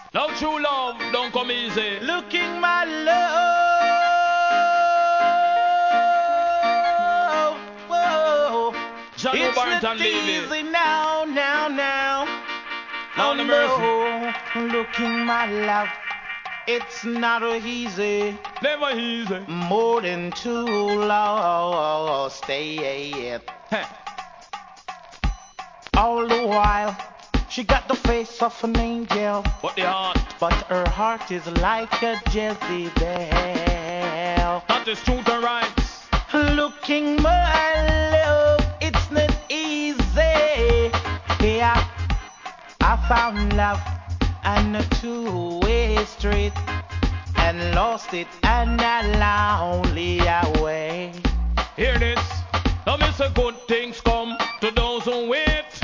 Now true love don't come easy. Looking my love. Whoa. John It's Barrington not Levy. easy now. Lord Oh have mercy. no, looking my love. It's not easy. Never easy. More than too long. Stay. Heh. All the while, she got the face of an angel, But the heart, but her heart is like a Jezebel. that is truth and rights. Looking my love, it's not easy. Yeah, I found love on a two-way street and lost it on a lonely way. Hear this. Now miss a good things come to those who wait